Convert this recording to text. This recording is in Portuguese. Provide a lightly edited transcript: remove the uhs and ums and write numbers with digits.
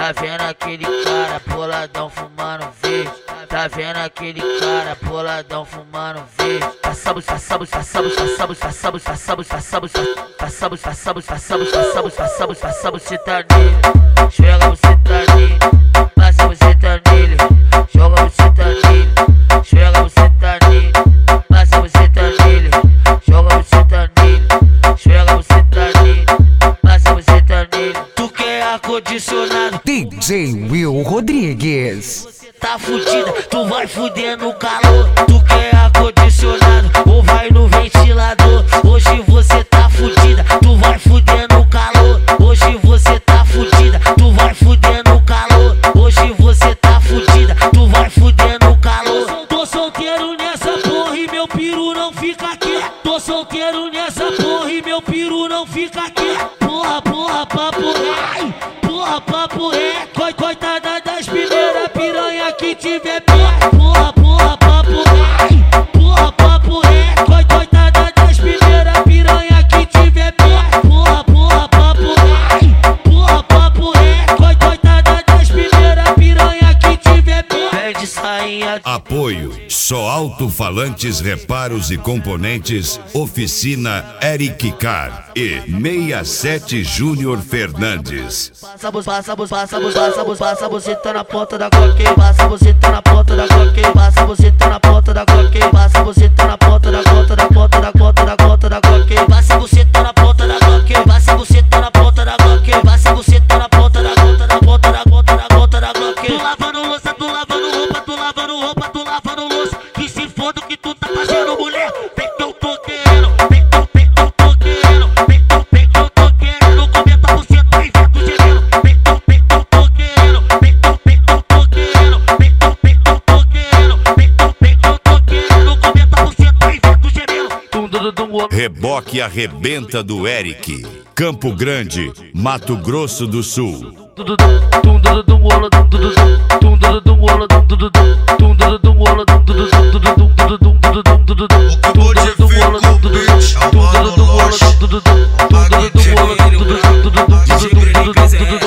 Tá vendo aquele cara boladão fumando verde? Tá vendo aquele cara boladão fumando verde? Sabe, você tá nele, joga você tá nele, passa você tá nele, joga você tá nele, joga você tá nele, passa você tá nele, joga você tá nele, joga você tá nele, passa você tá nele. Tu quer ar-condicionado? DJ Will Rodrigues. Tá fudida, tu vai fuder no calor. Tu quer ar-condicionado ou vai no ventilador? Hoje você tá fudida, tu vai fuder no calor. Hoje você tá fudida, tu vai fuder no calor. Hoje você tá fudida, tu vai fuder no calor. Tô solteiro nessa porra e meu piru não fica aqui. Tô solteiro nessa porra e meu piru não fica aqui. Porra, papo, ai, porra, papo, coitada das primeiras piranha que tiver pé. Porra, papo, ai, porra, papo, coitada das primeiras piranha que tiver pé. Porra, papo, ai, porra, papo, coitada das primeiras piranha que tiver pé. Pede sainha. Apoio Só Alto-Falantes Reparos e Componentes, Oficina Eric Car e 67 Júnior Fernandes. Passa você tá na ponta da coqueira. Passa você tá na ponta da coqueira. Passa você tá na ponta da coqueira. Passa você tá na ponta da coqueira. Passa você tá na ponta da coqueira. Passa você tá na ponta da coqueira. Passa você tá na ponta da coqueira. Tu lavando louça, tu lavando roupa, tu lavando roupa, tu lavando louça. Que se foda o que tu tá fazendo, mulher. Vem que eu tô querendo, vem que eu tô querendo, vem que eu tô querendo. Comenta você tá em vento gemendo. Vem que eu tô querendo, vem que eu tô querendo, vem que eu tô querendo, vem que eu tô querendo. Comenta você tá em vento gemendo. Reboque Arrebenta do Eric, Campo Grande, Mato Grosso do Sul. Acabou de ver com o beat, amado loja. DJ Break,